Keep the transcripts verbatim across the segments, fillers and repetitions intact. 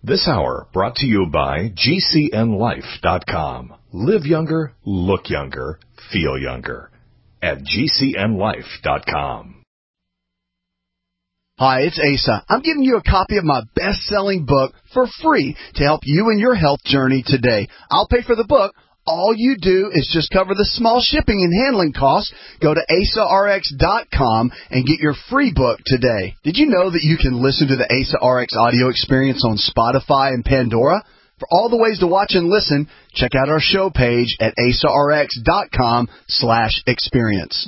This hour brought to you by G C N life dot com. Live younger, look younger, feel younger at G C N life dot com. Hi, it's Asa. I'm giving you a copy of my best-selling book for free to help you in your health journey today. I'll pay for the book. All you do is just cover the small shipping and handling costs. Go to asa r x dot com and get your free book today. Did you know that you can listen to the Asa R X audio experience on Spotify and Pandora? For all the ways to watch and listen, check out our show page at asa r x dot com slash experience.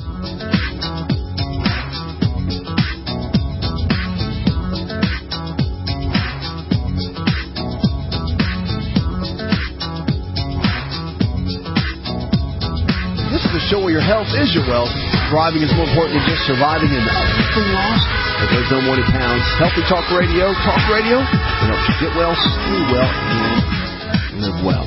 Show where your health is your wealth. Thriving is more important than just surviving and everything lost. It goes no more than pounds. Healthy Talk Radio. Talk Radio. It helps you get well, stay well, and live well.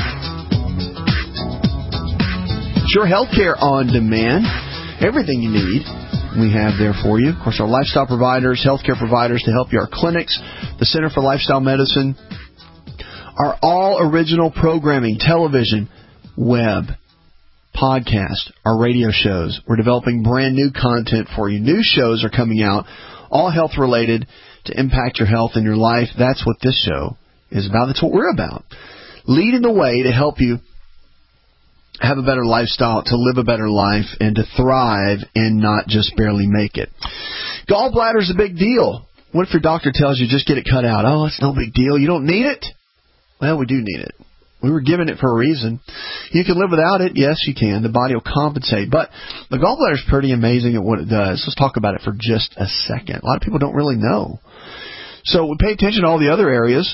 Sure Healthcare on demand. Everything you need, we have there for you. Of course, our lifestyle providers, healthcare providers to help you. Our clinics, the Center for Lifestyle Medicine, our all original programming, television, web, podcast, our radio shows. We're developing brand new content for you. New shows are coming out, all health related to impact your health and your life. That's what this show is about. That's what we're about. Leading the way to help you have a better lifestyle, to live a better life, and to thrive and not just barely make it. Gallbladder is a big deal. What if your doctor tells you just get it cut out? Oh, it's no big deal. You don't need it? Well, we do need it. We were given it for a reason. You can live without it. Yes, you can. The body will compensate. But the gallbladder is pretty amazing at what it does. Let's talk about it for just a second. A lot of people don't really know. So we pay attention to all the other areas.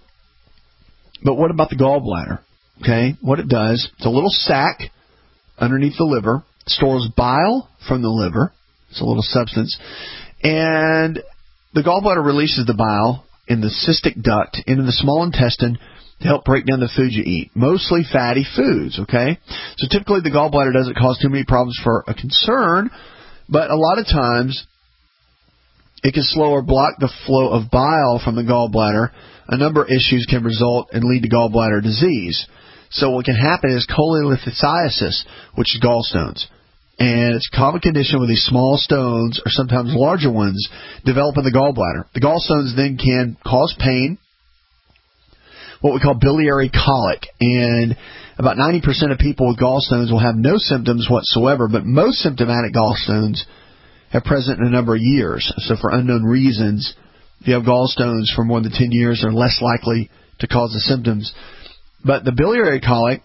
But what about the gallbladder? Okay, what it does, it's a little sac underneath the liver. It stores bile from the liver. It's a little substance. And the gallbladder releases the bile in the cystic duct into the small intestine to help break down the food you eat, mostly fatty foods, okay? So typically the gallbladder doesn't cause too many problems for a concern, but a lot of times it can slow or block the flow of bile from the gallbladder. A number of issues can result and lead to gallbladder disease. So what can happen is cholelithiasis, which is gallstones. And it's a common condition where these small stones, or sometimes larger ones, develop in the gallbladder. The gallstones then can cause pain, what we call biliary colic, and about ninety percent of people with gallstones will have no symptoms whatsoever, but most symptomatic gallstones have present in a number of years. So for unknown reasons, if you have gallstones for more than ten years, they're less likely to cause the symptoms. But the biliary colic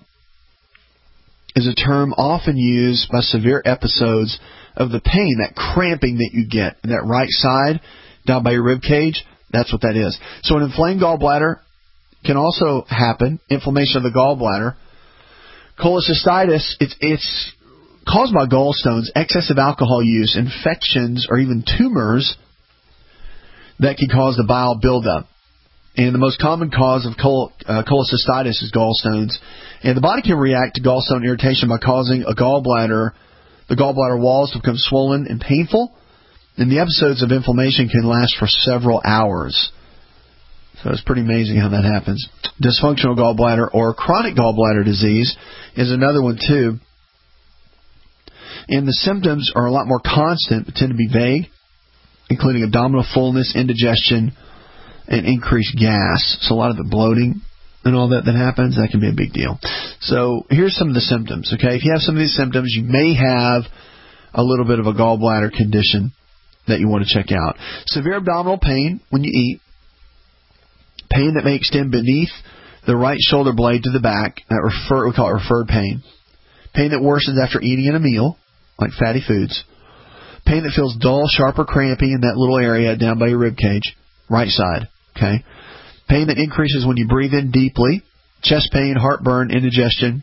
is a term often used by severe episodes of the pain, that cramping that you get in that right side down by your rib cage. That's what that is. So an inflamed gallbladder can also happen, inflammation of the gallbladder. Cholecystitis, it's, it's caused by gallstones, excessive alcohol use, infections, or even tumors that can cause the bile buildup. And the most common cause of chol- uh, cholecystitis is gallstones. And the body can react to gallstone irritation by causing a gallbladder, the gallbladder walls to become swollen and painful. And the episodes of inflammation can last for several hours. So it's pretty amazing how that happens. Dysfunctional gallbladder or chronic gallbladder disease is another one too. And the symptoms are a lot more constant but tend to be vague, including abdominal fullness, indigestion, and increased gas. So a lot of the bloating and all that that happens, that can be a big deal. So here's some of the symptoms. Okay, if you have some of these symptoms, you may have a little bit of a gallbladder condition that you want to check out. Severe abdominal pain when you eat. Pain that may extend beneath the right shoulder blade to the back. That refer, we call it referred pain. Pain that worsens after eating in a meal, like fatty foods. Pain that feels dull, sharp, or crampy in that little area down by your rib cage, right side. Okay. Pain that increases when you breathe in deeply. Chest pain, heartburn, indigestion.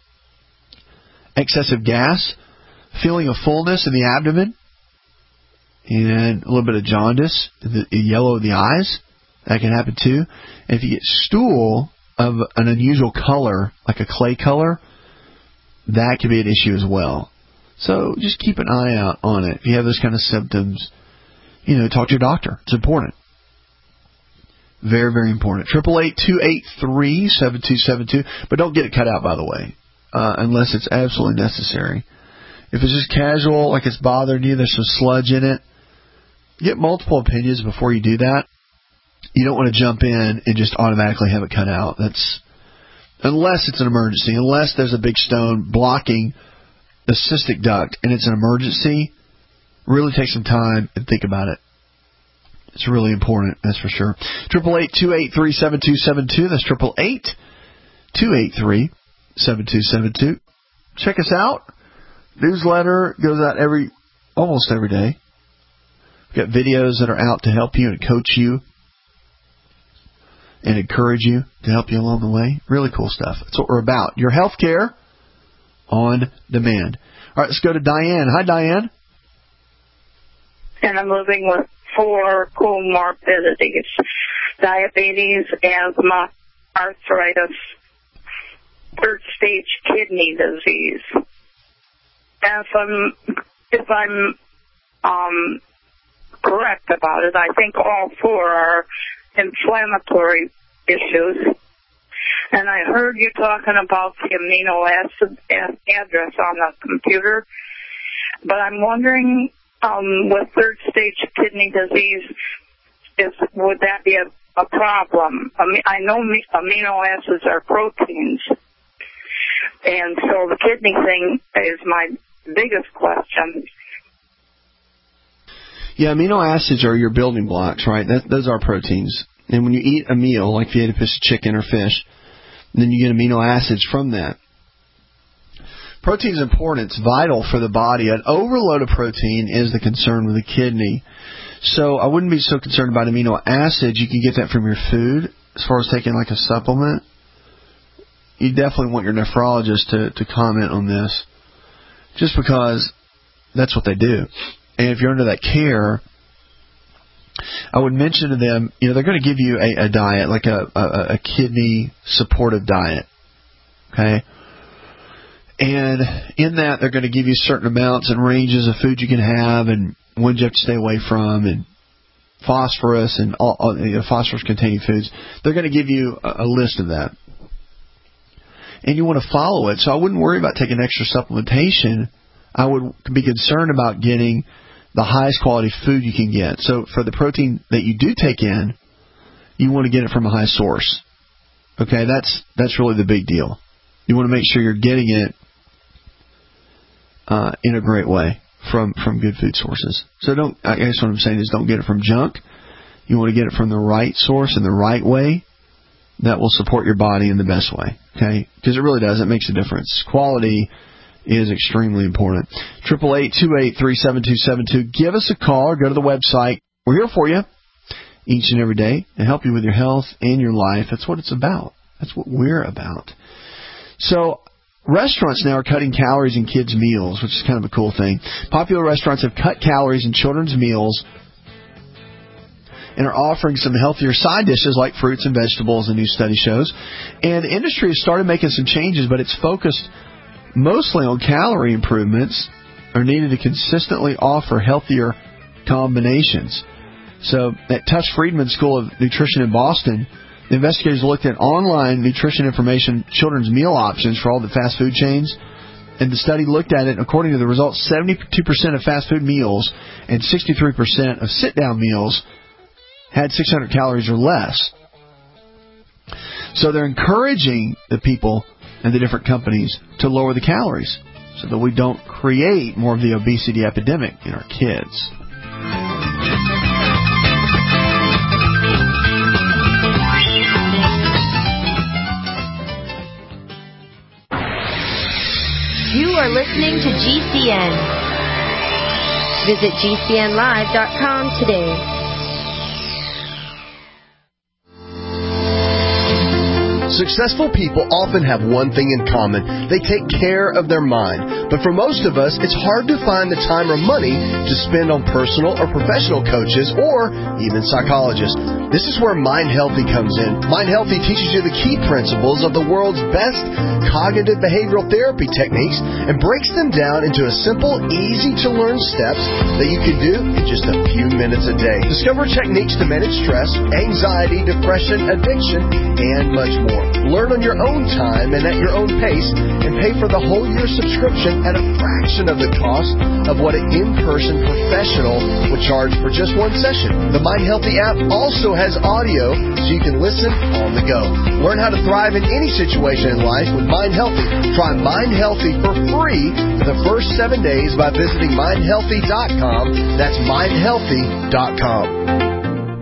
Excessive gas. Feeling of fullness in the abdomen. And a little bit of jaundice, the yellow of the eyes. That can happen too. And if you get stool of an unusual color, like a clay color, that could be an issue as well. So just keep an eye out on it. If you have those kind of symptoms, you know, talk to your doctor. It's important. Very, very important. Triple eight two eight three seven two seven two. But don't get it cut out, by the way, uh, unless it's absolutely necessary. If it's just casual, like it's bothering you, there's some sludge in it, get multiple opinions before you do that. You don't want to jump in and just automatically have it cut out. That's unless it's an emergency, unless there's a big stone blocking the cystic duct and it's an emergency. Really take some time and think about it. It's really important, that's for sure. Triple eight two eight three seven two seven two. That's triple eight two eight three seven two seven two. Check us out. Newsletter goes out every almost every day. We've got videos that are out to help you and coach you and encourage you to help you along the way. Really cool stuff. That's what we're about. Your health care on demand. All right, let's go to Diane. Hi, Diane. And I'm living with four comorbidities: diabetes, asthma, arthritis, third stage kidney disease. If I'm, if I'm um, correct about it, I think all four are inflammatory issues. And I heard you talking about the amino acid address on the computer, but I'm wondering, um, with third stage kidney disease, is would that be a, a problem? I mean, I know amino acids are proteins, and so the kidney thing is my biggest question. Yeah, amino acids are your building blocks, right? That, those are proteins. And when you eat a meal, like if you ate a piece of chicken or fish, then you get amino acids from that. Protein is important. It's vital for the body. An overload of protein is the concern with the kidney. So I wouldn't be so concerned about amino acids. You can get that from your food. As far as taking like a supplement, you definitely want your nephrologist to, to comment on this, just because that's what they do. And if you're under that care, I would mention to them, you know, they're going to give you a, a diet, like a, a, a kidney supportive diet, okay? And in that, they're going to give you certain amounts and ranges of food you can have and ones you have to stay away from, and phosphorus and all, all you know, phosphorus-containing foods. They're going to give you a, a list of that. And you want to follow it. So I wouldn't worry about taking extra supplementation. I would be concerned about getting the highest quality food you can get. So for the protein that you do take in, you want to get it from a high source. Okay, that's that's really the big deal. You want to make sure you're getting it uh, in a great way from, from good food sources. So don't. I guess what I'm saying is don't get it from junk. You want to get it from the right source in the right way that will support your body in the best way. Okay, because it really does. It makes a difference. Quality is extremely important. Triple eight two eight three seven two seven two. Give us a call or go to the website. We're here for you each and every day to help you with your health and your life. That's what it's about. That's what we're about. So restaurants now are cutting calories in kids' meals, which is kind of a cool thing. Popular restaurants have cut calories in children's meals and are offering some healthier side dishes like fruits and vegetables, a new study shows. And the industry has started making some changes, but it's focused mostly on calorie improvements are needed to consistently offer healthier combinations. So at Tufts Friedman School of Nutrition in Boston, the investigators looked at online nutrition information, children's meal options for all the fast food chains. And the study looked at it, according to the results, seventy-two percent of fast food meals and sixty-three percent of sit-down meals had six hundred calories or less. So they're encouraging the people and the different companies to lower the calories so that we don't create more of the obesity epidemic in our kids. You are listening to G C N. Visit G C N live dot com today. Successful people often have one thing in common. They take care of their mind. But for most of us, it's hard to find the time or money to spend on personal or professional coaches or even psychologists. This is where Mind Healthy comes in. Mind Healthy teaches you the key principles of the world's best cognitive behavioral therapy techniques and breaks them down into a simple, easy-to-learn steps that you can do in just a few minutes a day. Discover techniques to manage stress, anxiety, depression, addiction, and much more. Learn on your own time and at your own pace, and pay for the whole year subscription at a fraction of the cost of what an in-person professional would charge for just one session. The Mind Healthy app also has audio, so you can listen on the go. Learn how to thrive in any situation in life with Mind Healthy. Try Mind Healthy for free for the first seven days by visiting mind healthy dot com. That's mind healthy dot com.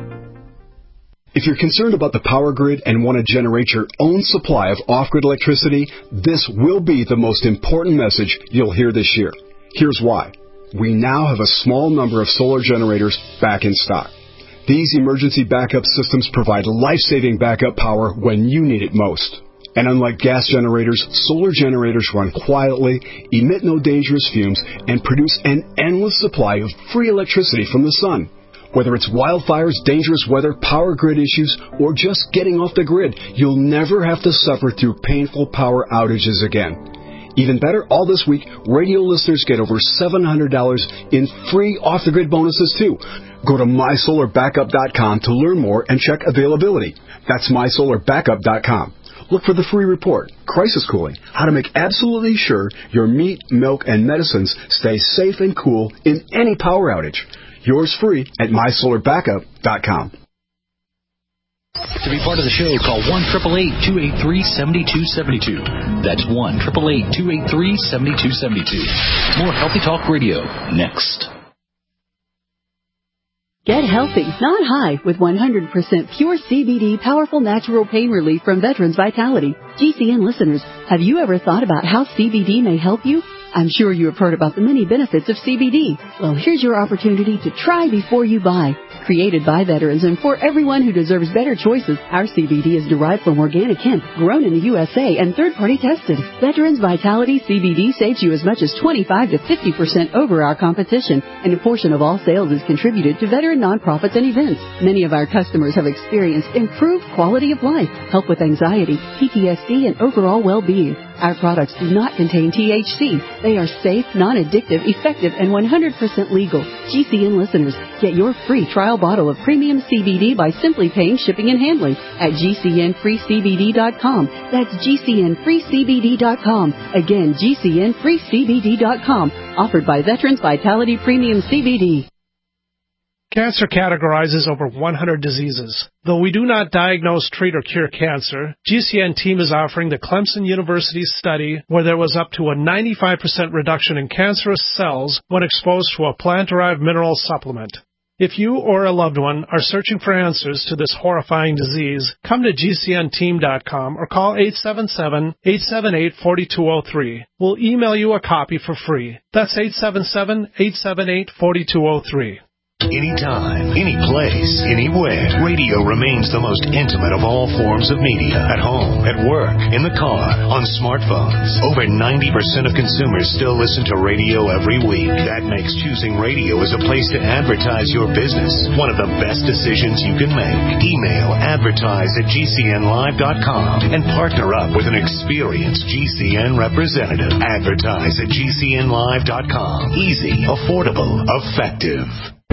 If you're concerned about the power grid and want to generate your own supply of off-grid electricity, this will be the most important message you'll hear this year. Here's why. We now have a small number of solar generators back in stock. These emergency backup systems provide life-saving backup power when you need it most. And unlike gas generators, solar generators run quietly, emit no dangerous fumes, and produce an endless supply of free electricity from the sun. Whether it's wildfires, dangerous weather, power grid issues, or just getting off the grid, you'll never have to suffer through painful power outages again. Even better, all this week, radio listeners get over seven hundred dollars in free off-the-grid bonuses, too. Go to my solar backup dot com to learn more and check availability. That's my solar backup dot com. Look for the free report, Crisis Cooling, how to make absolutely sure your meat, milk, and medicines stay safe and cool in any power outage. Yours free at my solar backup dot com. To be part of the show, call one eight eight eight, two eight three, seven two seven two. That's one eight eight eight, two eight three, seven two seven two. More Healthy Talk Radio next. Get healthy, not high, with one hundred percent pure C B D powerful natural pain relief from Veterans Vitality. G C N listeners, have you ever thought about how C B D may help you? I'm sure you have heard about the many benefits of C B D. Well, here's your opportunity to try before you buy. Created by veterans and for everyone who deserves better choices, our C B D is derived from organic hemp, grown in the U S A, and third-party tested. Veterans Vitality C B D saves you as much as twenty-five to fifty percent over our competition, and a portion of all sales is contributed to veteran nonprofits and events. Many of our customers have experienced improved quality of life, help with anxiety, P T S D, and overall well-being. Our products do not contain T H C. They are safe, non-addictive, effective, and one hundred percent legal. G C N listeners, get your free trial bottle of premium C B D by simply paying shipping and handling at G C N free C B D dot com. That's G C N free C B D dot com. Again, G C N free C B D dot com. Offered by Veterans Vitality Premium C B D. Cancer categorizes over one hundred diseases. Though we do not diagnose, treat, or cure cancer, G C N team is offering the Clemson University study where there was up to a ninety-five percent reduction in cancerous cells when exposed to a plant-derived mineral supplement. If you or a loved one are searching for answers to this horrifying disease, come to G C N team dot com or call eight seven seven, eight seven eight, four two zero three. We'll email you a copy for free. That's eight seven seven, eight seven eight, four two zero three. Anytime, any place, anywhere, radio remains the most intimate of all forms of media. At home, at work, in the car, on smartphones. Over ninety percent of consumers still listen to radio every week. That makes choosing radio as a place to advertise your business one of the best decisions you can make. Email advertise at G C N live dot com and partner up with an experienced G C N representative. Advertise at G C N live dot com. Easy, affordable, effective.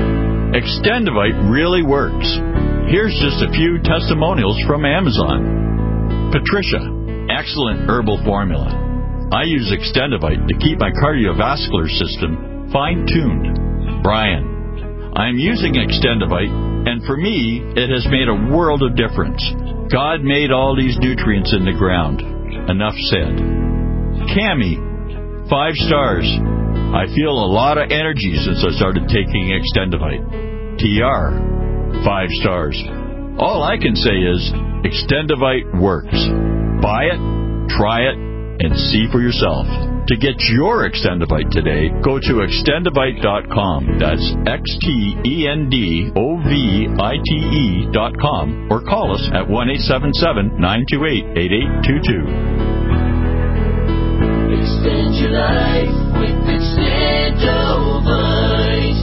Extendivite really works. Here's just a few testimonials from Amazon. Patricia, excellent herbal formula. I use Extendivite to keep my cardiovascular system fine-tuned. Brian, I'm using Extendivite, and for me, it has made a world of difference. God made all these nutrients in the ground. Enough said. Cammie, five stars. I feel a lot of energy since I started taking Extendivite. T R, five stars. All I can say is Extendivite works. Buy it, try it, and see for yourself. To get your Extendivite today, go to extendivite dot com. That's X T E N D O V I T E dot com, or call us at one eight seven seven, nine two eight, eight eight two two. Extend your life with Extendivite.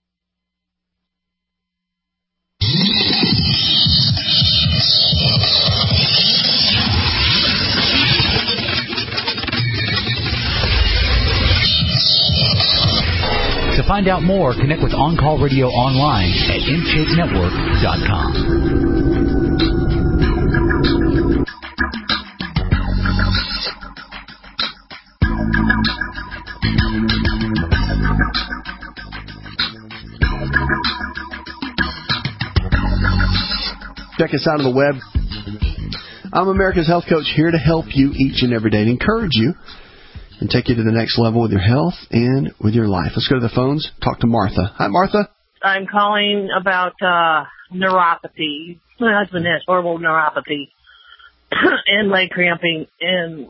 To find out more, connect with On Call Radio online at intake network dot com. Check us out on the web. I'm America's Health Coach, here to help you each and every day and encourage you and take you to the next level with your health and with your life. Let's go to the phones. Talk to Martha. Hi, Martha. I'm calling about uh, neuropathy. My husband has horrible neuropathy and leg cramping. And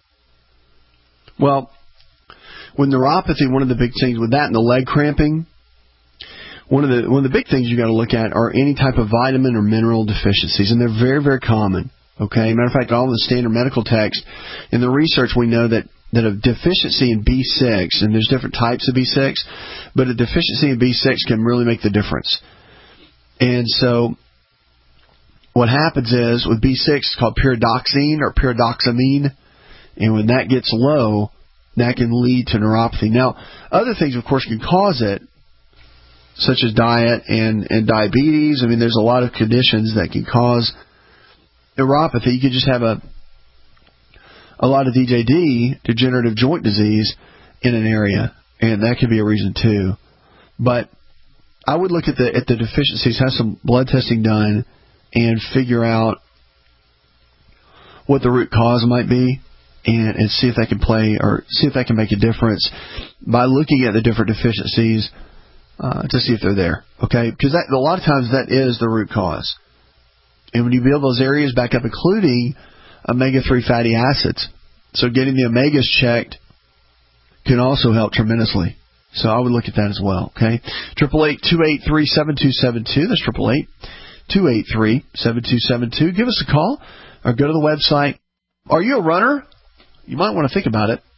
well, with neuropathy, one of the big things with that and the leg cramping, one of the one of the big things you got to look at are any type of vitamin or mineral deficiencies, and they're very, very common. Okay, matter of fact, all the standard medical text in the research, we know that that a deficiency in B six, and there's different types of B six, but a deficiency in B six can really make the difference. And so what happens is with B six, it's called pyridoxine or pyridoxamine, and when that gets low, that can lead to neuropathy. Now, other things, of course, can cause it, such as diet and, and diabetes. I mean, there's a lot of conditions that can cause neuropathy. You could just have a a lot of D J D, degenerative joint disease, in an area, and that could be a reason too. But I would look at the at the deficiencies, have some blood testing done, and figure out what the root cause might be, and, and see if that can play or see if that can make a difference by looking at the different deficiencies uh, to see if they're there. Okay, because that, a lot of times that is the root cause, and when you build those areas back up, including omega three fatty acids. So getting the omegas checked can also help tremendously. So I would look at that as well, okay? triple eight, two eight three, seven two seven two. That's triple eight, two eight three, seven two seven two. Give us a call or go to the website. Are you a runner? You might want to think about it.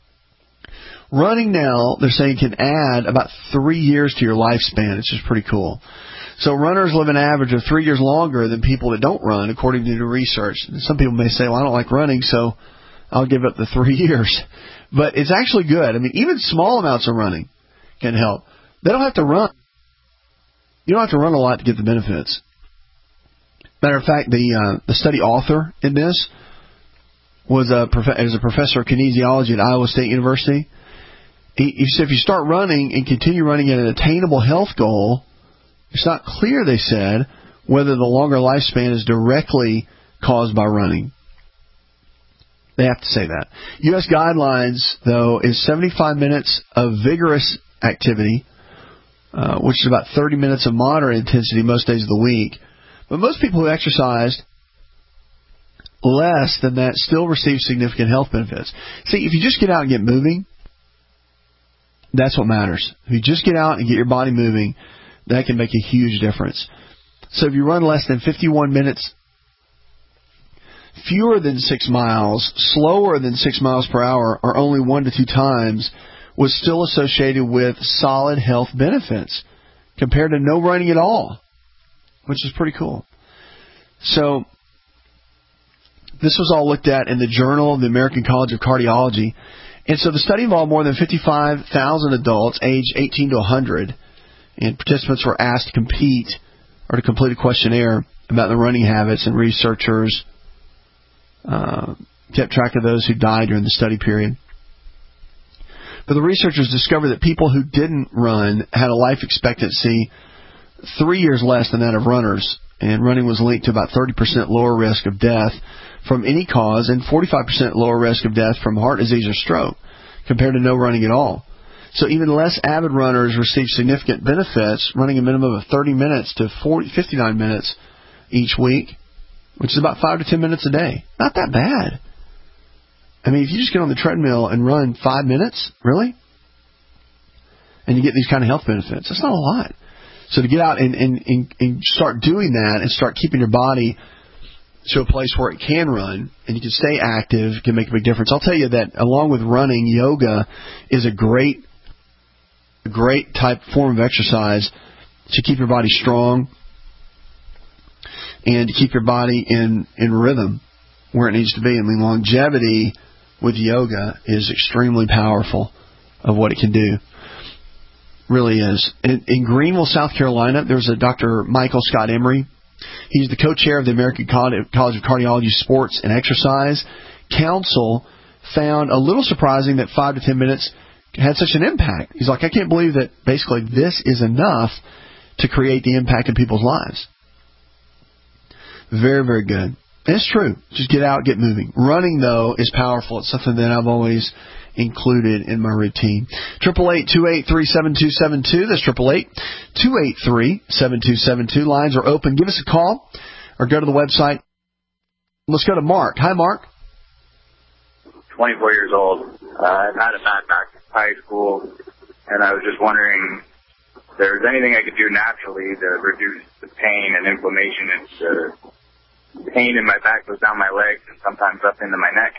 Running now, they're saying, can add about three years to your lifespan. It's just pretty cool. So runners live an average of three years longer than people that don't run, according to the research. Some people may say, well, I don't like running, so I'll give up the three years. But it's actually good. I mean, even small amounts of running can help. They don't have to run. You don't have to run a lot to get the benefits. Matter of fact, the uh, the study author in this was a, prof- was a professor of kinesiology at Iowa State University. He, he said if you start running and continue running at an attainable health goal, it's not clear, they said, whether the longer lifespan is directly caused by running. They have to say that. U S guidelines, though, is seventy-five minutes of vigorous activity, uh, which is about thirty minutes of moderate intensity most days of the week. But most people who exercise less than that still receive significant health benefits. See, if you just get out and get moving, that's what matters. If you just get out and get your body moving, that can make a huge difference. So if you run less than fifty-one minutes, fewer than six miles, slower than six miles per hour, or only one to two times, was still associated with solid health benefits compared to no running at all, which is pretty cool. So this was all looked at in the Journal of the American College of Cardiology. And so the study involved more than fifty-five thousand adults aged eighteen to one hundred. And participants were asked to compete or to complete a questionnaire about their running habits, and researchers uh, kept track of those who died during the study period. But the researchers discovered that people who didn't run had a life expectancy three years less than that of runners, and running was linked to about thirty percent lower risk of death from any cause and forty-five percent lower risk of death from heart disease or stroke compared to no running at all. So even less avid runners receive significant benefits, running a minimum of thirty minutes to forty, fifty-nine minutes each week, which is about five to ten minutes a day. Not that bad. I mean, if you just get on the treadmill and run five minutes, really? And you get these kind of health benefits, that's not a lot. So to get out and, and, and, and start doing that and start keeping your body to a place where it can run and you can stay active can make a big difference. I'll tell you that along with running, yoga is a great, a great type form of exercise to keep your body strong and to keep your body in, in rhythm where it needs to be. I mean, longevity with yoga is extremely powerful of what it can do. Really is. In, in Greenville, South Carolina, there's a Doctor Michael Scott Emery. He's the co-chair of the American College of Cardiology Sports and Exercise Council. Found a little surprising that five to ten minutes had such an impact. He's like, I can't believe that basically this is enough to create the impact in people's lives. Very, very good. And it's true. Just get out, get moving. Running, though, is powerful. It's something that I've always included in my routine. Triple eight two eight three seven two seven two. That's triple eight two eight three seven two seven two. Lines are open. Give us a call or go to the website. Let's go to Mark. Hi, Mark. twenty-four years old. Uh, I've had a bad back since high school, and I was just wondering if there's anything I could do naturally to reduce the pain and inflammation. It's the pain in my back goes down my legs and sometimes up into my neck.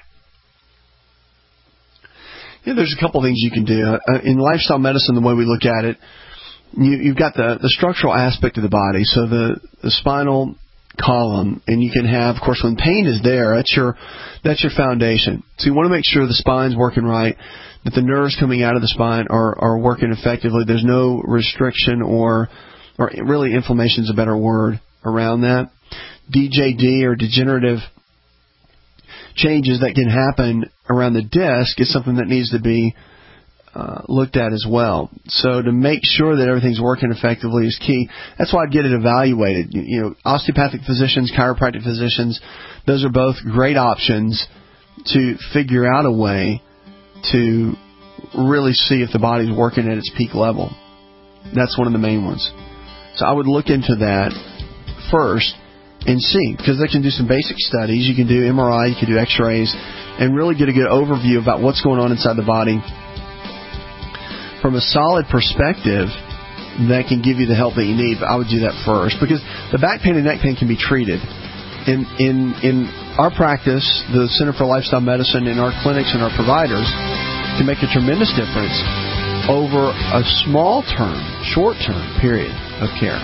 Yeah, there's a couple things you can do. Uh, in lifestyle medicine, the way we look at it, you, you've got the, the structural aspect of the body, so the, the spinal column, and you can have, of course, when pain is there, that's your that's your foundation. So you want to make sure the spine's working right, that the nerves coming out of the spine are, are working effectively. There's no restriction or, or really inflammation is a better word around that. D J D or degenerative changes that can happen around the disc is something that needs to be uh, looked at as well. So to make sure that everything's working effectively is key. That's why I'd get it evaluated. You, you know, osteopathic physicians, chiropractic physicians, those are both great options to figure out a way to really see if the body's working at its peak level. That's one of the main ones. So I would look into that first and see, because they can do some basic studies. You can do M R I, you can do x-rays, and really get a good overview about what's going on inside the body from a solid perspective that can give you the help that you need. But I would do that first, because the back pain and neck pain can be treated. In in in our practice, the Center for Lifestyle Medicine, in our clinics and our providers, can make a tremendous difference over a small term, short term period of care.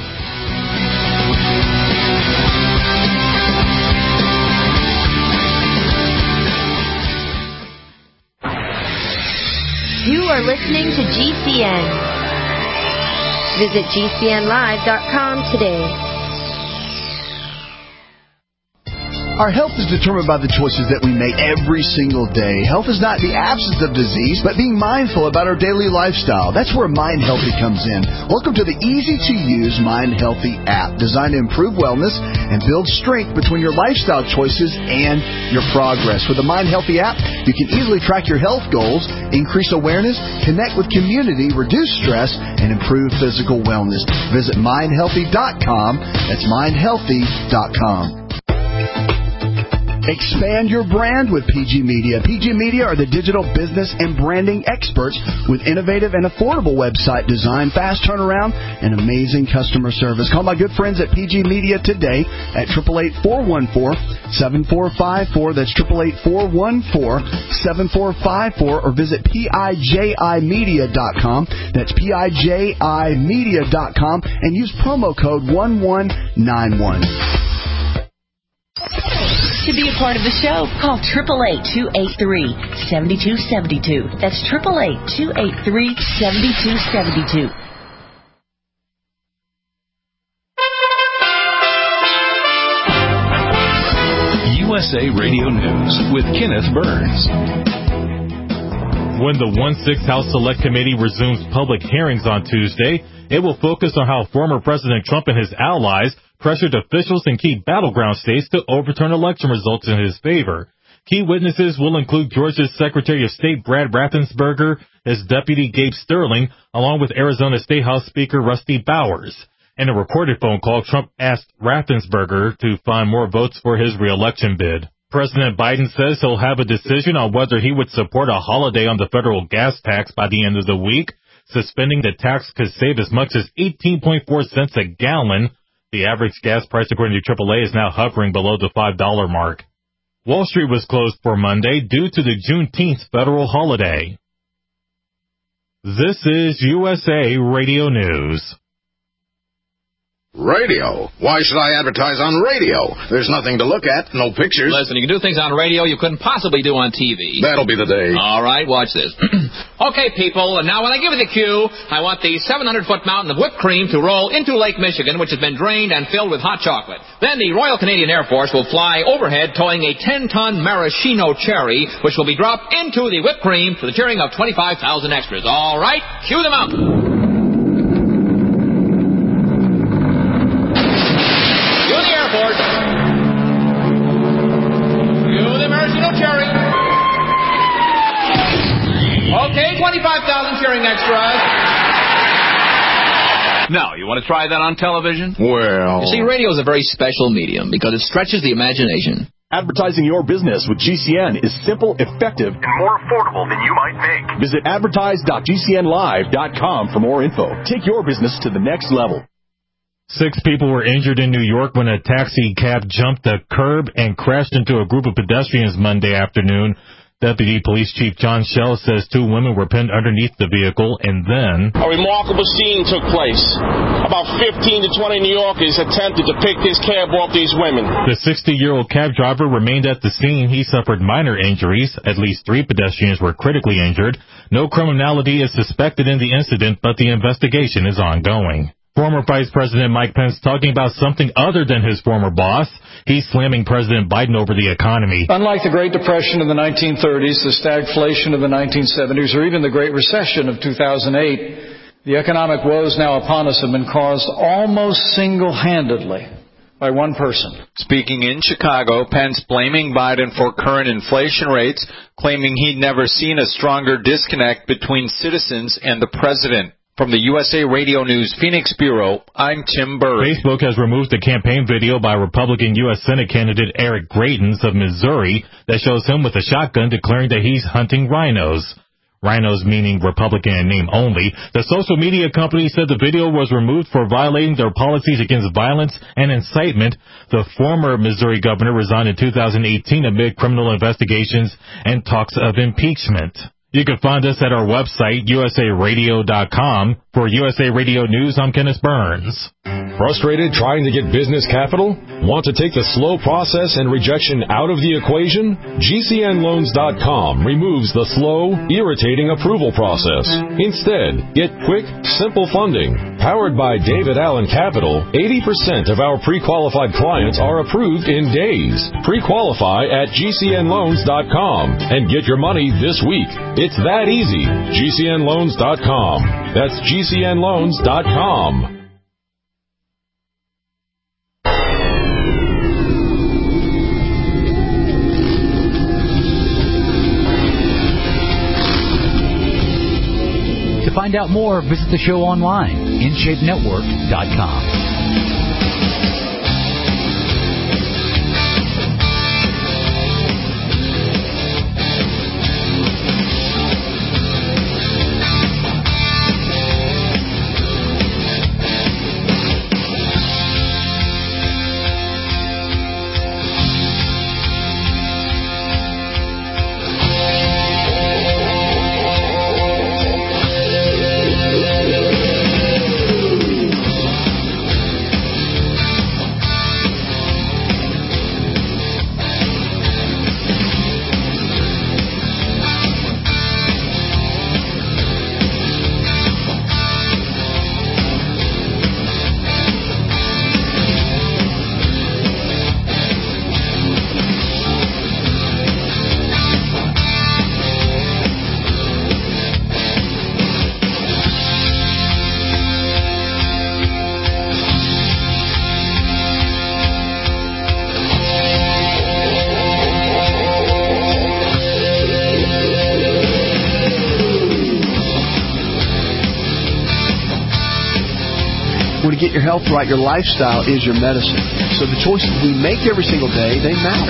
You are listening to G C N. Visit G C N live dot com today. Our health is determined by the choices that we make every single day. Health is not the absence of disease, but being mindful about our daily lifestyle. That's where Mind Healthy comes in. Welcome to the easy-to-use Mind Healthy app, designed to improve wellness and build strength between your lifestyle choices and your progress. With the Mind Healthy app, you can easily track your health goals, increase awareness, connect with community, reduce stress, and improve physical wellness. Visit mind healthy dot com. That's mind healthy dot com. Expand your brand with P G Media. P G Media are the digital business and branding experts with innovative and affordable website design, fast turnaround, and amazing customer service. Call my good friends at P G Media today at eight eight eight, four one four, seven four five four. That's eight eight eight, four one four, seven four five four, or visit P I J I media dot com. That's P I J I media dot com, and use promo code one one nine one. To be a part of the show, call eight eight eight, two eight three, seven two seven two. That's eight eight eight, two eight three, seven two seven two. U S A Radio News with Kenneth Burns. When the one sixth House Select Committee resumes public hearings on Tuesday, it will focus on how former President Trump and his allies pressured officials in key battleground states to overturn election results in his favor. Key witnesses will include Georgia's Secretary of State Brad Raffensperger, his deputy Gabe Sterling, along with Arizona State House Speaker Rusty Bowers. In a recorded phone call, Trump asked Raffensperger to find more votes for his reelection bid. President Biden says he'll have a decision on whether he would support a holiday on the federal gas tax by the end of the week. Suspending the tax could save as much as eighteen point four cents a gallon. The average gas price, according to triple A, is now hovering below the five dollar mark. Wall Street was closed for Monday due to the Juneteenth federal holiday. This is U S A Radio News. Radio? Why should I advertise on radio? There's nothing to look at, no pictures. Listen, you can do things on radio you couldn't possibly do on T V. That'll be the day. All right, watch this. Okay, people, now when I give you the cue, I want the seven hundred foot mountain of whipped cream to roll into Lake Michigan, which has been drained and filled with hot chocolate. Then the Royal Canadian Air Force will fly overhead towing a ten ton maraschino cherry, which will be dropped into the whipped cream to the cheering of twenty-five thousand extras. All right, cue them up. Okay, twenty-five thousand cheering extras. Now, you want to try that on television? Well... You see, radio is a very special medium because it stretches the imagination. Advertising your business with G C N is simple, effective, and more affordable than you might think. Visit advertise dot G C N live dot com for more info. Take your business to the next level. Six people were injured in New York when a taxi cab jumped a curb and crashed into a group of pedestrians Monday afternoon. Deputy Police Chief John Schell says two women were pinned underneath the vehicle, and then... A remarkable scene took place. About fifteen to twenty New Yorkers attempted to pick this cab off these women. The sixty-year-old cab driver remained at the scene. He suffered minor injuries. At least three pedestrians were critically injured. No criminality is suspected in the incident, but the investigation is ongoing. Former Vice President Mike Pence talking about something other than his former boss. He's slamming President Biden over the economy. Unlike the Great Depression of the nineteen thirties, the stagflation of the nineteen seventies, or even the Great Recession of two thousand eight, the economic woes now upon us have been caused almost single-handedly by one person. Speaking in Chicago, Pence blaming Biden for current inflation rates, claiming he'd never seen a stronger disconnect between citizens and the president. From the U S A Radio News Phoenix Bureau, I'm Tim Berg. Facebook has removed a campaign video by Republican U S Senate candidate Eric Greitens of Missouri that shows him with a shotgun declaring that he's hunting rhinos. Rhinos meaning Republican in name only. The social media company said the video was removed for violating their policies against violence and incitement. The former Missouri governor resigned in two thousand eighteen amid criminal investigations and talks of impeachment. You can find us at our website, U S A radio dot com. For U S A Radio News, I'm Kenneth Burns. Frustrated trying to get business capital? Want to take the slow process and rejection out of the equation? G C N loans dot com removes the slow, irritating approval process. Instead, get quick, simple funding. Powered by David Allen Capital, eighty percent of our pre-qualified clients are approved in days. Pre-qualify at G C N loans dot com and get your money this week. It's that easy. G C N loans dot com. That's G C N loans dot com. To find out more, visit the show online, in shape network dot com. Get your health right, your lifestyle is your medicine. So the choices we make every single day, they matter.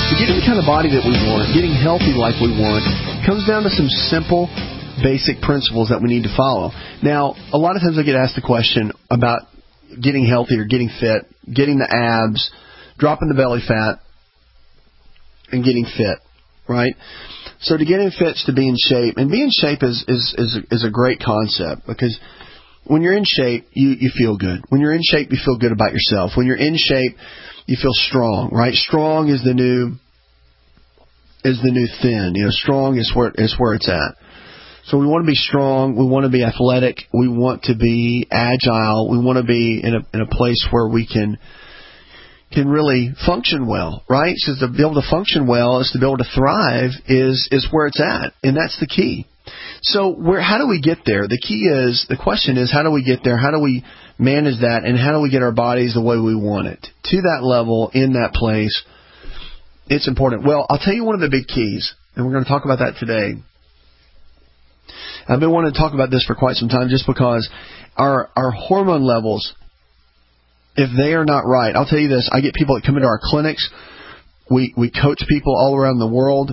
getting the kind of body that we want, getting healthy like we want, comes down to some simple, basic principles that we need to follow. Now, a lot of times I get asked the question about getting healthy or getting fit, getting the abs, dropping the belly fat, and getting fit, right? So to get in fit is to be in shape, and be in shape is is is a, is a great concept, because when you're in shape, you, you feel good. When you're in shape, you feel good about yourself. When you're in shape, you feel strong, right? Strong is the new is the new thin. You know, strong is where is where it's at. So we want to be strong. We want to be athletic. We want to be agile. We want to be in a in a place where we can can really function well, right? So to be able to function well is to be able to thrive is is where it's at, and that's the key. So where how do we get there? The key is, the question is, how do we get there? How do we manage that, and how do we get our bodies the way we want it? To that level, in that place, it's important. Well, I'll tell you one of the big keys, and we're going to talk about that today. I've been wanting to talk about this for quite some time, just because our our hormone levels, if they are not right, I'll tell you this, I get people that come into our clinics, we, we coach people all around the world,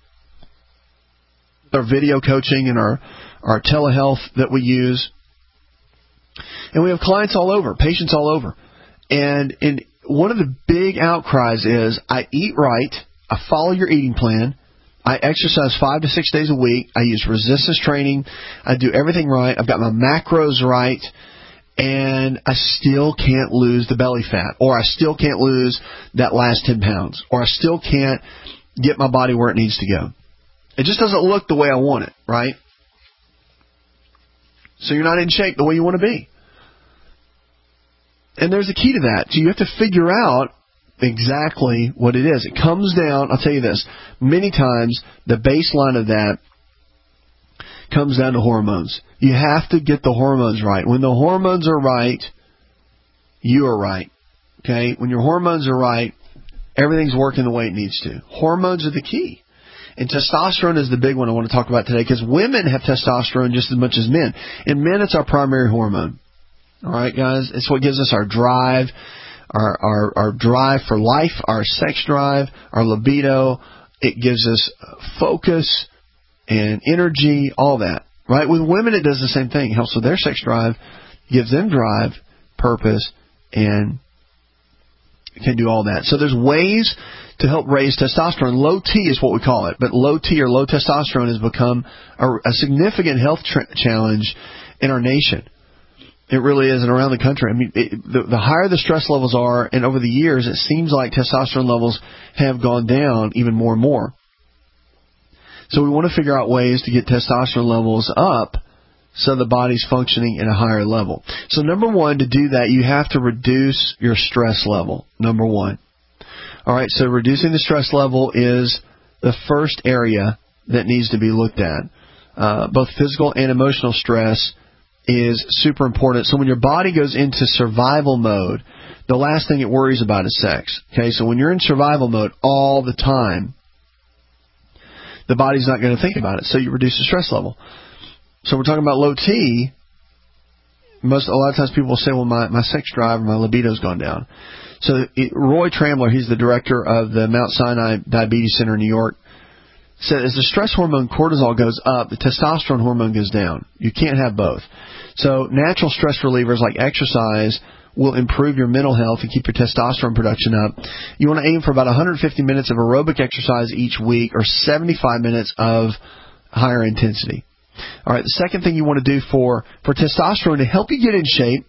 our video coaching and our, our telehealth that we use. And we have clients all over, patients all over. And, and one of the big outcries is, I eat right, I follow your eating plan, I exercise five to six days a week, I use resistance training, I do everything right, I've got my macros right, and I still can't lose the belly fat, or I still can't lose that last ten pounds, or I still can't get my body where it needs to go. It just doesn't look the way I want it, right? So you're not in shape the way you want to be. And there's a key to that. So you have to figure out exactly what it is. It comes down, I'll tell you this, many times the baseline of that comes down to hormones. You have to get the hormones right. When the hormones are right, you are right. Okay? When your hormones are right, everything's working the way it needs to. Hormones are the key. And testosterone is the big one I want to talk about today, because women have testosterone just as much as men. In men, it's our primary hormone. All right, guys? It's what gives us our drive, our, our, our drive for life, our sex drive, our libido. It gives us focus and energy, all that. Right? With women, it does the same thing. It helps with their sex drive, gives them drive, purpose, and can do all that. So there's ways to help raise testosterone. Low T is what we call it, but low T or low testosterone has become a, a significant health tra- challenge in our nation. It really is, and around the country. I mean, it, the, the higher the stress levels are, and over the years, it seems like testosterone levels have gone down even more and more. So we want to figure out ways to get testosterone levels up so the body's functioning at a higher level. So number one, to do that, you have to reduce your stress level. Number one. All right, so reducing the stress level is the first area that needs to be looked at. Uh, both physical and emotional stress is super important. So when your body goes into survival mode, the last thing it worries about is sex. Okay, so when you're in survival mode all the time, the body's not going to think about it, so you reduce the stress level. So we're talking about low T. Most a lot of times people will say, well, my, my sex drive or my libido's gone down. So it, Roy Tramler, he's the director of the Mount Sinai Diabetes Center in New York, said as the stress hormone cortisol goes up, the testosterone hormone goes down. You can't have both. So natural stress relievers like exercise will improve your mental health and keep your testosterone production up. You want to aim for about one hundred fifty minutes of aerobic exercise each week, or seventy-five minutes of higher intensity. All right, the second thing you want to do for, for testosterone to help you get in shape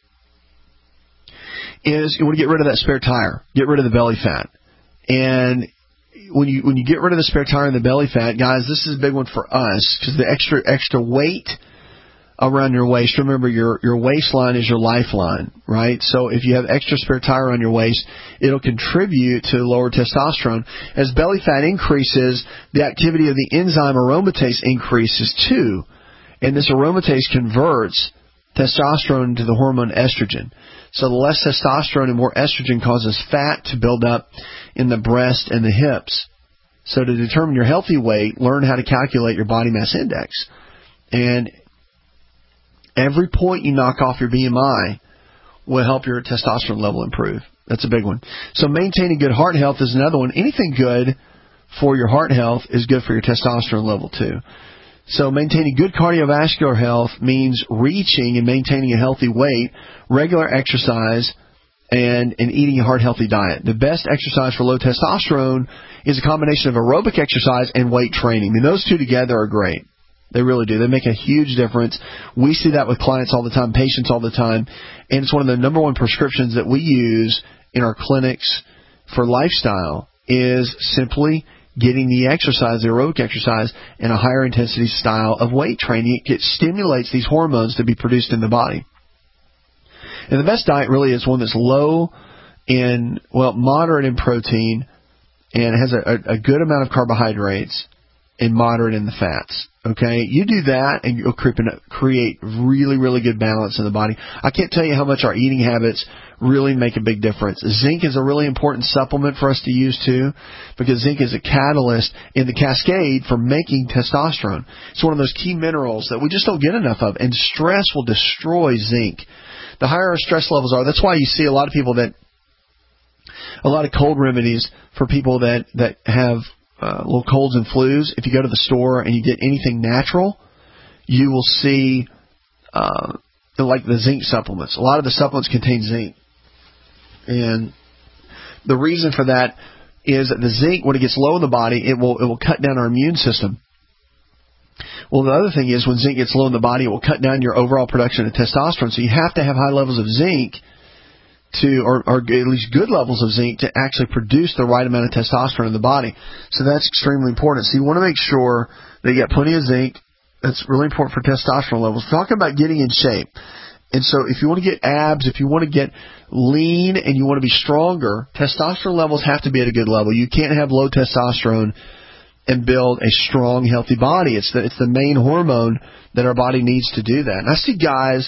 is you want to get rid of that spare tire, get rid of the belly fat. And when you when you get rid of the spare tire and the belly fat, guys, this is a big one for us, because the extra extra weight around your waist, remember your your waistline is your lifeline, right? So if you have extra spare tire around your waist, it'll contribute to lower testosterone. As belly fat increases, the activity of the enzyme aromatase increases too, and this aromatase converts testosterone into the hormone estrogen. So the less testosterone and more estrogen causes fat to build up in the breast and the hips. So to determine your healthy weight, learn how to calculate your body mass index. And every point you knock off your B M I will help your testosterone level improve. That's a big one. So maintaining good heart health is another one. Anything good for your heart health is good for your testosterone level too. So maintaining good cardiovascular health means reaching and maintaining a healthy weight, regular exercise, and, and eating a heart-healthy diet. The best exercise for low testosterone is a combination of aerobic exercise and weight training. I mean, those two together are great. They really do. They make a huge difference. We see that with clients all the time, patients all the time, and it's one of the number one prescriptions that we use in our clinics for lifestyle is simply getting the exercise, the aerobic exercise, and a higher intensity style of weight training. It stimulates these hormones to be produced in the body. And the best diet really is one that's low in, well, moderate in protein and has a, a good amount of carbohydrates and moderate in the fats. Okay, you do that and you'll create really, really good balance in the body. I can't tell you how much our eating habits really make a big difference. Zinc is a really important supplement for us to use too, because zinc is a catalyst in the cascade for making testosterone. It's one of those key minerals that we just don't get enough of, and stress will destroy zinc. The higher our stress levels are, that's why you see a lot of people that, a lot of cold remedies for people that, that have Uh, little colds and flus. If you go to the store and you get anything natural, you will see uh, like the zinc supplements. A lot of the supplements contain zinc. And the reason for that is that the zinc, when it gets low in the body, it will it will cut down our immune system. Well, the other thing is when zinc gets low in the body, it will cut down your overall production of testosterone. So you have to have high levels of zinc to, or, or at least good levels of zinc to actually produce the right amount of testosterone in the body. So that's extremely important. So you want to make sure that you got plenty of zinc. That's really important for testosterone levels. Talking about getting in shape. And so if you want to get abs, if you want to get lean and you want to be stronger, testosterone levels have to be at a good level. You can't have low testosterone and build a strong, healthy body. It's the, it's the main hormone that our body needs to do that. And I see guys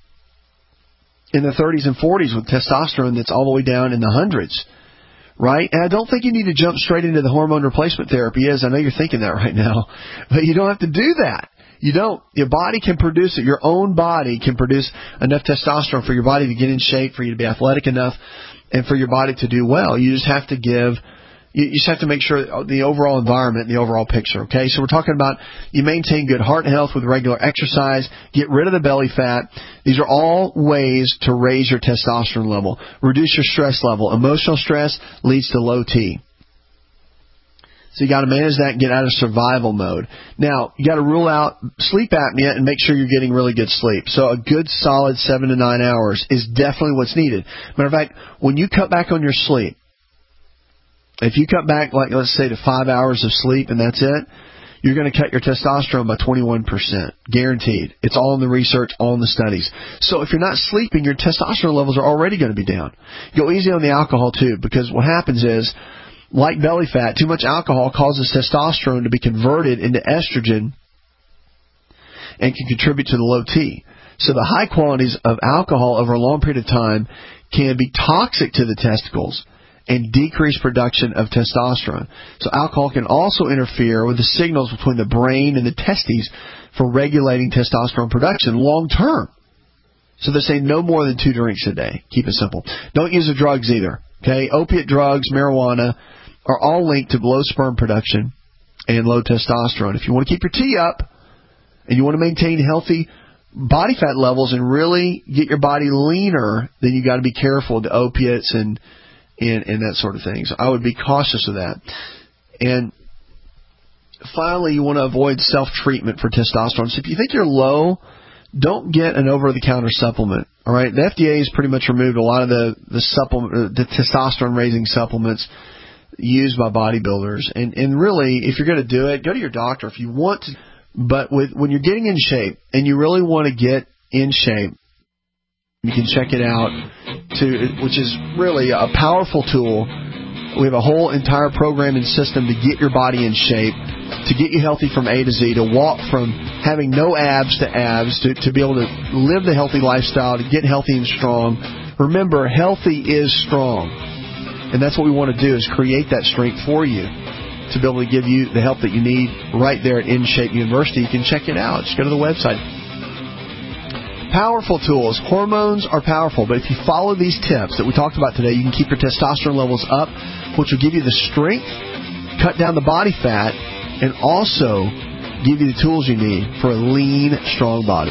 in the thirties and forties with testosterone that's all the way down in the hundreds, right? And I don't think you need to jump straight into the hormone replacement therapy. Yes, I know you're thinking that right now, but you don't have to do that. You don't. Your body can produce it. Your own body can produce enough testosterone for your body to get in shape, for you to be athletic enough, and for your body to do well. You just have to give... You just have to make sure the overall environment, the overall picture, okay? So we're talking about you maintain good heart health with regular exercise, get rid of the belly fat. These are all ways to raise your testosterone level. Reduce your stress level. Emotional stress leads to low T. So you got to manage that and get out of survival mode. Now, you got to rule out sleep apnea and make sure you're getting really good sleep. So a good solid seven to nine hours is definitely what's needed. Matter of fact, when you cut back on your sleep, if you cut back, like let's say, to five hours of sleep and that's it, you're going to cut your testosterone by twenty-one percent. Guaranteed. It's all in the research, all in the studies. So if you're not sleeping, your testosterone levels are already going to be down. Go easy on the alcohol too, because what happens is, like belly fat, too much alcohol causes testosterone to be converted into estrogen and can contribute to the low T. So the high quantities of alcohol over a long period of time can be toxic to the testicles and decrease production of testosterone. So alcohol can also interfere with the signals between the brain and the testes for regulating testosterone production long term. So they say no more than two drinks a day. Keep it simple. Don't use the drugs either. Okay, opiate drugs, marijuana are all linked to low sperm production and low testosterone. If you want to keep your T up and you want to maintain healthy body fat levels and really get your body leaner, then you got to be careful of the opiates and And, and that sort of thing. So I would be cautious of that. And finally, you want to avoid self-treatment for testosterone. So if you think you're low, don't get an over-the-counter supplement. All right, the F D A has pretty much removed a lot of the the supplement, the testosterone-raising supplements used by bodybuilders. And and really, if you're going to do it, go to your doctor if you want to. But with when you're getting in shape and you really want to get in shape, you can check it out, to, which is really a powerful tool. We have a whole entire program and system to get your body in shape, to get you healthy from A to Z, to walk from having no abs to abs, to, to be able to live the healthy lifestyle, to get healthy and strong. Remember, healthy is strong. And that's what we want to do, is create that strength for you to be able to give you the help that you need right there at InShape University. You can check it out. Just go to the website. Powerful tools. Hormones are powerful, but if you follow these tips that we talked about today, you can keep your testosterone levels up, which will give you the strength, cut down the body fat, and also give you the tools you need for a lean, strong body.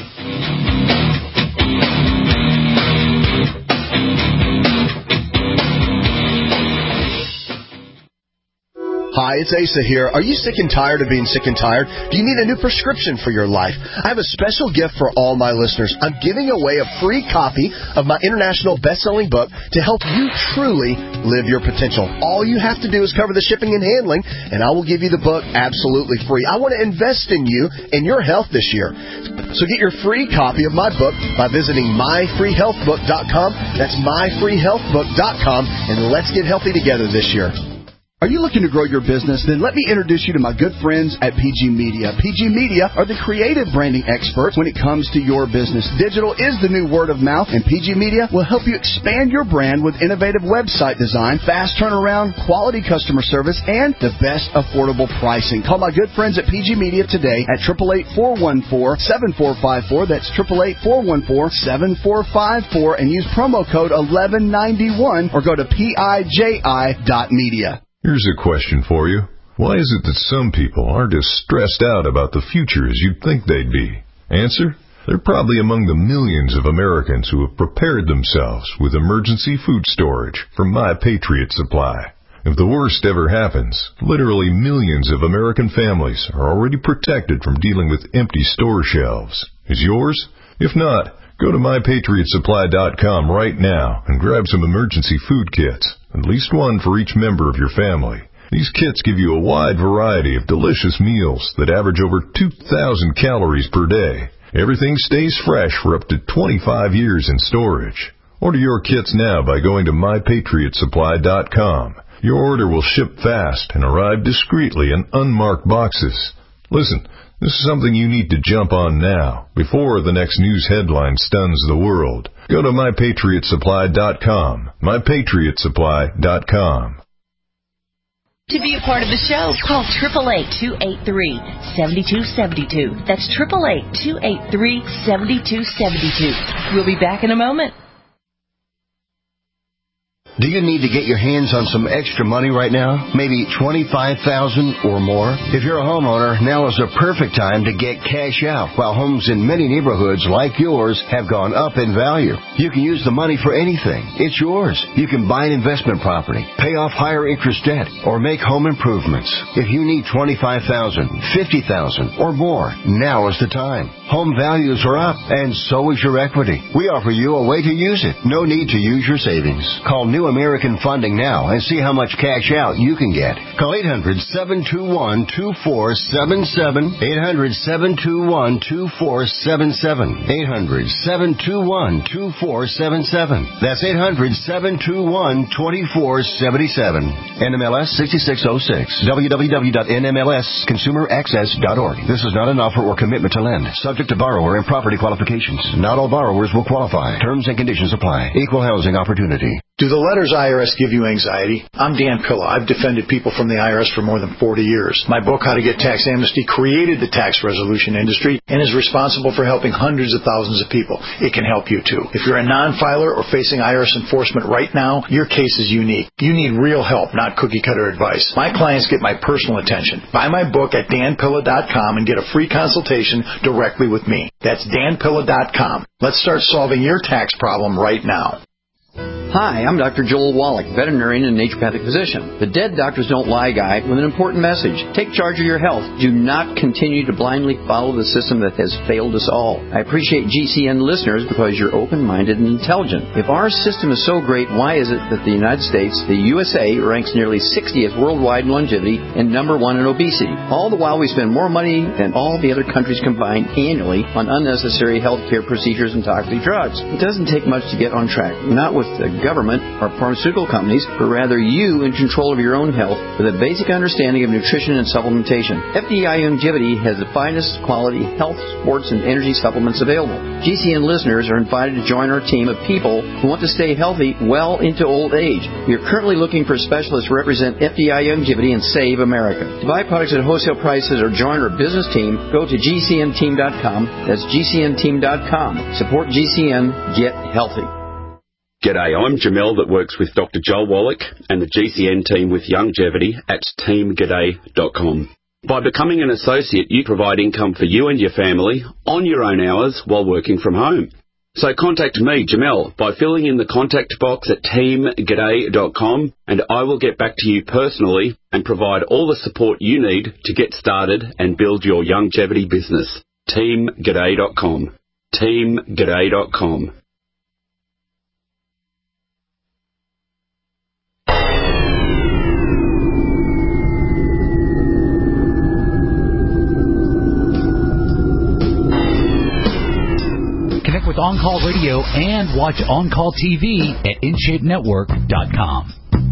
Hi, it's Asa here. Are you sick and tired of being sick and tired? Do you need a new prescription for your life? I have a special gift for all my listeners. I'm giving away a free copy of my international best-selling book to help you truly live your potential. All you have to do is cover the shipping and handling, and I will give you the book absolutely free. I want to invest in you and your health this year. So get your free copy of my book by visiting my free health book dot com. That's my free health book dot com, and let's get healthy together this year. Are you looking to grow your business? Then let me introduce you to my good friends at P G Media. P G Media are the creative branding experts when it comes to your business. Digital is the new word of mouth, and P G Media will help you expand your brand with innovative website design, fast turnaround, quality customer service, and the best affordable pricing. Call my good friends at P G Media today at eight eight eight, four one four, seven four five four. That's eight eight eight, four one four, seven four five four, and use promo code eleven ninety-one or go to P I J I dot media. Here's a question for you. Why is it that some people aren't as stressed out about the future as you'd think they'd be? Answer? They're probably among the millions of Americans who have prepared themselves with emergency food storage from My Patriot Supply. If the worst ever happens, literally millions of American families are already protected from dealing with empty store shelves. Is yours? If not, go to my patriot supply dot com right now and grab some emergency food kits, at least one for each member of your family. These kits give you a wide variety of delicious meals that average over two thousand calories per day. Everything stays fresh for up to twenty-five years in storage. Order your kits now by going to my patriot supply dot com. Your order will ship fast and arrive discreetly in unmarked boxes. Listen, this is something you need to jump on now, before the next news headline stuns the world. Go to my patriot supply dot com. my patriot supply dot com. To be a part of the show, call eight eight eight, two eight three, seven two seven two. That's eight eight eight, two eight three, seven two seven two. We'll be back in a moment. Do you need to get your hands on some extra money right now? Maybe twenty-five thousand dollars or more? If you're a homeowner, now is the perfect time to get cash out. While homes in many neighborhoods like yours have gone up in value, you can use the money for anything. It's yours. You can buy an investment property, pay off higher interest debt, or make home improvements. If you need twenty-five thousand dollars, fifty thousand dollars, or more, now is the time. Home values are up, and so is your equity. We offer you a way to use it. No need to use your savings. Call New American Funding now and see how much cash out you can get. Call eight hundred, seven two one, two four seven seven, eight hundred, seven two one, two four seven seven, eight hundred, seven two one, two four seven seven. That's eight hundred, seven two one, two four seven seven. N M L S sixty-six oh six. w w w dot n m l s consumer access dot org. This is not an offer or commitment to lend. Subject to borrower and property qualifications. Not all borrowers will qualify. Terms and conditions apply. Equal housing opportunity. Do the letters I R S give you anxiety? I'm Dan Pilla. I've defended people from the I R S for more than forty years. My book, How to Get Tax Amnesty, created the tax resolution industry and is responsible for helping hundreds of thousands of people. It can help you too. If you're a non-filer or facing I R S enforcement right now, your case is unique. You need real help, not cookie-cutter advice. My clients get my personal attention. Buy my book at dan pilla dot com and get a free consultation directly with me. That's dan pilla dot com. Let's start solving your tax problem right now. Hi, I'm Doctor Joel Wallach, veterinarian and naturopathic physician. The Dead Doctors Don't Lie guy with an important message. Take charge of your health. Do not continue to blindly follow the system that has failed us all. I appreciate G C N listeners because you're open-minded and intelligent. If our system is so great, why is it that the United States, the U S A, ranks nearly sixtieth worldwide in longevity and number one in obesity? All the while we spend more money than all the other countries combined annually on unnecessary health care procedures and toxic drugs. It doesn't take much to get on track. Not with the government or pharmaceutical companies, but rather you in control of your own health with a basic understanding of nutrition and supplementation. F D I Longevity has the finest quality health, sports, and energy supplements available. G C N listeners are invited to join our team of people who want to stay healthy well into old age. We are currently looking for specialists to represent F D I Longevity and save America. To buy products at wholesale prices or join our business team, go to G C N team dot com. That's G C N team dot com. Support G C N. Get healthy. G'day, I'm Jamel that works with Doctor Joel Wallach and the G C N team with Longevity at team g'day dot com. By becoming an associate, you provide income for you and your family on your own hours while working from home. So contact me, Jamel, by filling in the contact box at team g'day dot com, and I will get back to you personally and provide all the support you need to get started and build your longevity business. team g'day dot com. team g'day dot com. Connect with On Call Radio and watch On Call T V at in shape network dot com.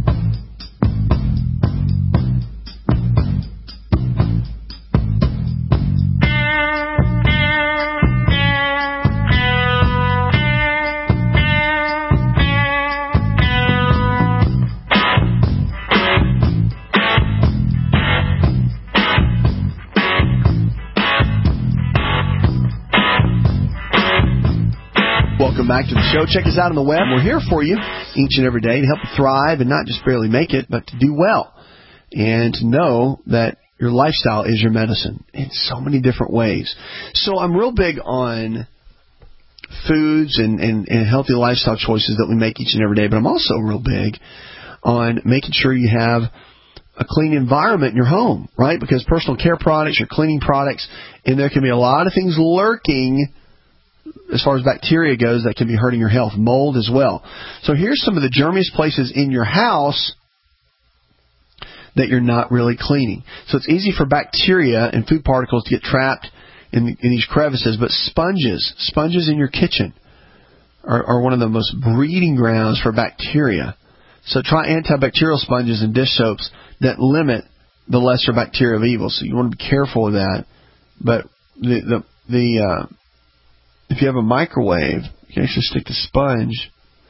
Welcome back to the show. Check us out on the web. We're here for you each and every day to help you thrive and not just barely make it, but to do well and to know that your lifestyle is your medicine in so many different ways. So I'm real big on foods and, and, and healthy lifestyle choices that we make each and every day, but I'm also real big on making sure you have a clean environment in your home, right? Because personal care products, your cleaning products, and there can be a lot of things lurking as far as bacteria goes that can be hurting your health, mold as well. So here's some of the germiest places in your house that you're not really cleaning. So it's easy for bacteria and food particles to get trapped in, in these crevices, but sponges, sponges in your kitchen are, are one of the most breeding grounds for bacteria. So try antibacterial sponges and dish soaps that limit the lesser bacteria of evil. So you want to be careful with that. But the the, the uh, if you have a microwave, you can actually stick the sponge,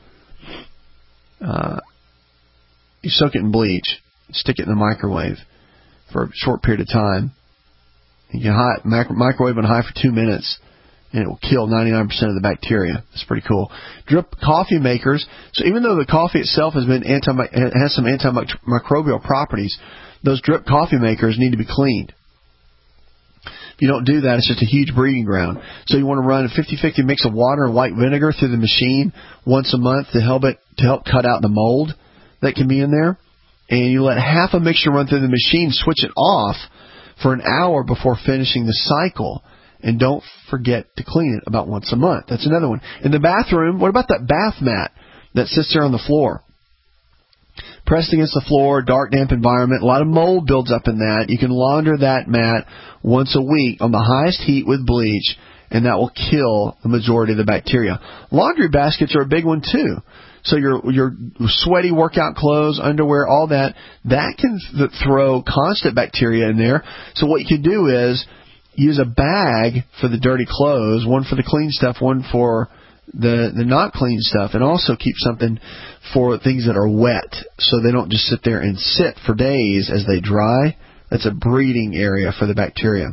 uh, you soak it in bleach, stick it in the microwave for a short period of time. You can hot, micro, microwave on high for two minutes, and it will kill ninety-nine percent of the bacteria. It's pretty cool. Drip coffee makers. So even though the coffee itself has been anti, has some antimicrobial properties, those drip coffee makers need to be cleaned. If you don't do that, it's just a huge breeding ground. So you want to run a fifty-fifty mix of water and white vinegar through the machine once a month to help it to help cut out the mold that can be in there. And you let half a mixture run through the machine, switch it off for an hour before finishing the cycle. And don't forget to clean it about once a month. That's another one. In the bathroom, what about that bath mat that sits there on the floor? Pressed against the floor, dark, damp environment. A lot of mold builds up in that. You can launder that mat once a week on the highest heat with bleach, and that will kill the majority of the bacteria. Laundry baskets are a big one, too. So your your sweaty workout clothes, underwear, all that, that can th- throw constant bacteria in there. So what you can do is use a bag for the dirty clothes, one for the clean stuff, one for the the not clean stuff, and also keep something for things that are wet so they don't just sit there and sit for days as they dry. That's a breeding area for the bacteria.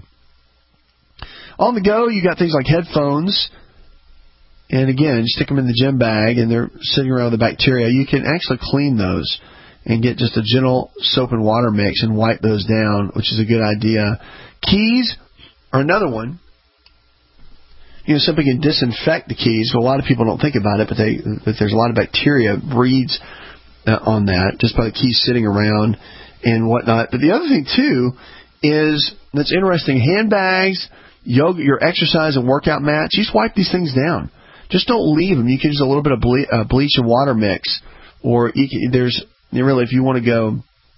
On the go, you got things like headphones, and again, stick them in the gym bag and they're sitting around with the bacteria. You can actually clean those and get just a gentle soap and water mix and wipe those down, which is a good idea. Keys are another one. You know, something can disinfect the keys. So a lot of people don't think about it, but they but there's a lot of bacteria breeds uh, on that just by the keys sitting around and whatnot. But the other thing too is that's interesting. Handbags, yoga, your exercise and workout mats. You just wipe these things down. Just don't leave them. You can use a little bit of ble- uh, bleach and water mix, or you can, there's you know, really if you want to go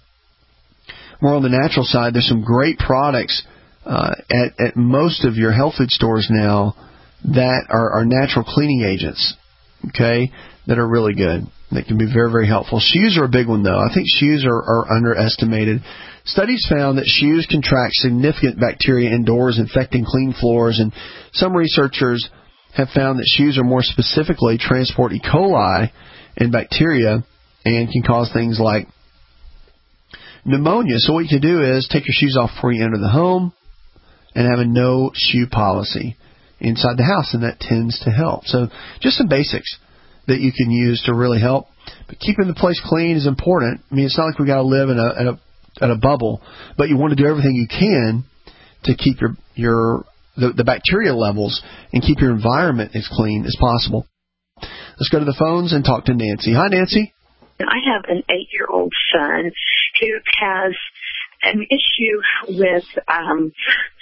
more on the natural side, there's some great products uh, at at most of your health food stores now that are, are natural cleaning agents, okay, that are really good. that can be very, very helpful. Shoes are a big one, though. I think shoes are, are underestimated. Studies found that shoes can track significant bacteria indoors, infecting clean floors, and some researchers have found that shoes are more specifically transport E. coli and bacteria and can cause things like pneumonia. So what you can do is take your shoes off before you enter the home and have a no shoe policy inside the house, and that tends to help. So just some basics that you can use to really help. But keeping the place clean is important. I mean, it's not like we got to live in a, in a in a bubble, but you want to do everything you can to keep your your the, the bacteria levels and keep your environment as clean as possible. Let's go to the phones and talk to Nancy. Hi, Nancy. I have an eight-year-old son who has an issue with um,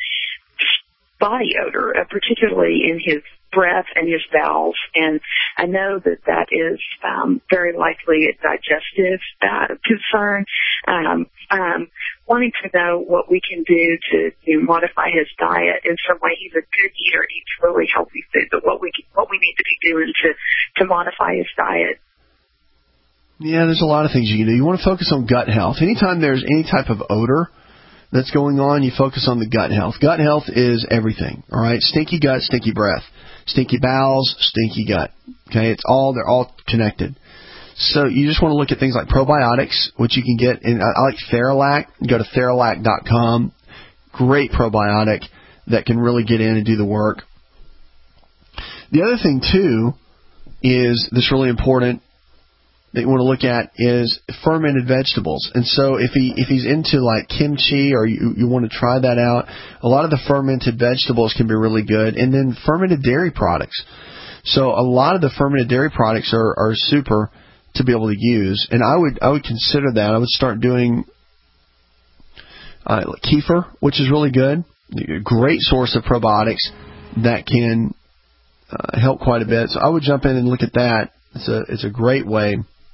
body odor, uh, particularly in his breath and his bowels, and I know that that is um, very likely a digestive uh, concern. Um, um, wanting to know what we can do to you know, modify his diet in some way. He's a good eater, eats really healthy food, but what we what we need to be doing to to modify his diet. Yeah, there's a lot of things you can do. You want to focus on gut health. Anytime there's any type of odor that's going on, you focus on the gut health. Gut health is everything, all right? Stinky gut, stinky breath. Stinky bowels, stinky gut. Okay, it's all, they're all connected. So you just want to look at things like probiotics, which you can get in, I like Theralac. Go to Theralac dot com. Great probiotic that can really get in and do the work. The other thing, too, is that's really important that you want to look at is fermented vegetables. And so if he if he's into like kimchi or you, you want to try that out, a lot of the fermented vegetables can be really good. And then fermented dairy products. So a lot of the fermented dairy products are, are super to be able to use. And I would I would consider that. I would start doing uh, kefir, which is really good. A great source of probiotics that can uh, help quite a bit. So I would jump in and look at that. It's a it's a great way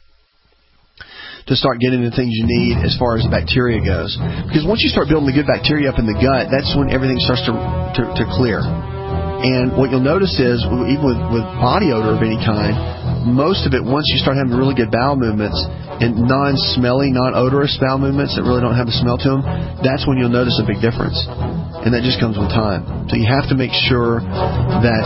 to start getting the things you need as far as bacteria goes. Because once you start building the good bacteria up in the gut, that's when everything starts to to, to clear. And what you'll notice is, even with, with body odor of any kind, most of it, once you start having really good bowel movements and non-smelly, non-odorous bowel movements that really don't have a smell to them, that's when you'll notice a big difference. And that just comes with time. So you have to make sure that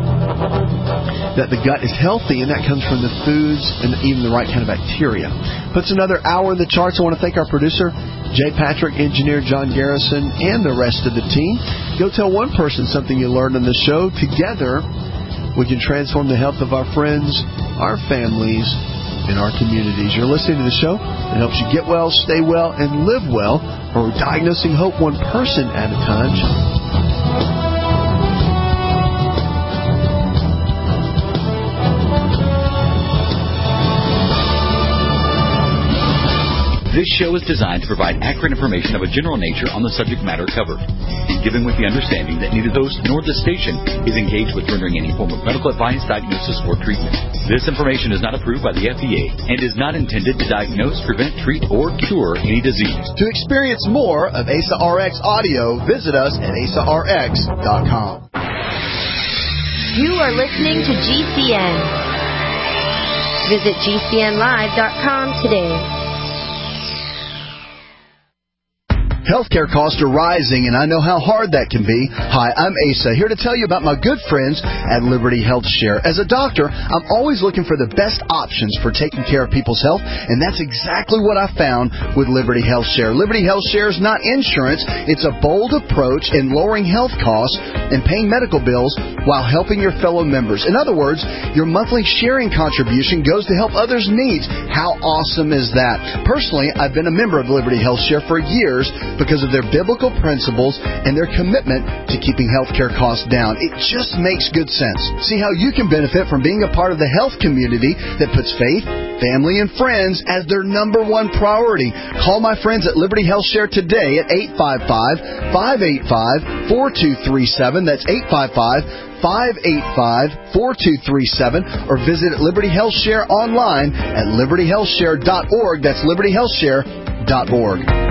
that the gut is healthy, and that comes from the foods and even the right kind of bacteria. Puts another hour in the charts. I want to thank our producer, Jay Patrick, engineer John Garrison, and the rest of the team. Go tell one person something you learned on the show. Together, we can transform the health of our friends, our families, and our communities. You're listening to the show that helps you get well, stay well, and live well, where we're diagnosing hope one person at a time. This show is designed to provide accurate information of a general nature on the subject matter covered, given with the understanding that neither host nor the station is engaged with rendering any form of medical advice, diagnosis, or treatment. This information is not approved by the F D A and is not intended to diagnose, prevent, treat, or cure any disease. To experience more of A S A R X audio, visit us at A S A R X dot com. You are listening to G C N. Visit G C N live dot com today. Healthcare costs are rising, and I know how hard that can be. Hi, I'm Asa, here to tell you about my good friends at Liberty Health Share. As a doctor, I'm always looking for the best options for taking care of people's health, and that's exactly what I found with Liberty Health Share. Liberty Health Share is not insurance. It's a bold approach in lowering health costs and paying medical bills while helping your fellow members. In other words, your monthly sharing contribution goes to help others' needs. How awesome is that? Personally, I've been a member of Liberty Health Share for years because of their biblical principles and their commitment to keeping healthcare costs down. It just makes good sense. See how you can benefit from being a part of the health community that puts faith, family, and friends as their number one priority. Call my friends at Liberty Health Share today at eight five five, five eight five, four two three seven. That's eight five five, five eight five, four two three seven, or visit Liberty Health Share online at liberty health share dot org. That's liberty health share dot org.